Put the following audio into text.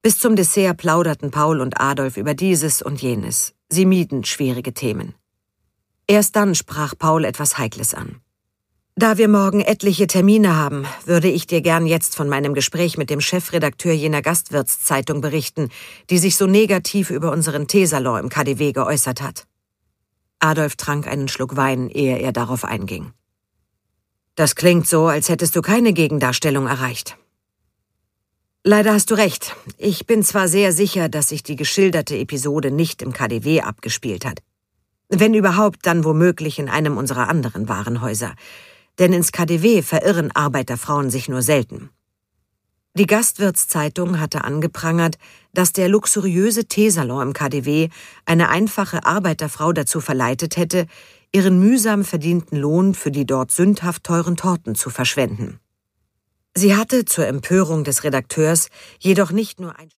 Bis zum Dessert plauderten Paul und Adolf über dieses und jenes. Sie mieden schwierige Themen. Erst dann sprach Paul etwas Heikles an. »Da wir morgen etliche Termine haben, würde ich dir gern jetzt von meinem Gespräch mit dem Chefredakteur jener Gastwirtszeitung berichten, die sich so negativ über unseren Teesalon im KaDeWe geäußert hat.« Adolf trank einen Schluck Wein, ehe er darauf einging. »Das klingt so, als hättest du keine Gegendarstellung erreicht.« »Leider hast du recht. Ich bin zwar sehr sicher, dass sich die geschilderte Episode nicht im KaDeWe abgespielt hat. Wenn überhaupt, dann womöglich in einem unserer anderen Warenhäuser. Denn ins KaDeWe verirren Arbeiterfrauen sich nur selten.« Die Gastwirtszeitung hatte angeprangert, dass der luxuriöse Teesalon im KaDeWe eine einfache Arbeiterfrau dazu verleitet hätte, ihren mühsam verdienten Lohn für die dort sündhaft teuren Torten zu verschwenden. Sie hatte zur Empörung des Redakteurs jedoch nicht nur ein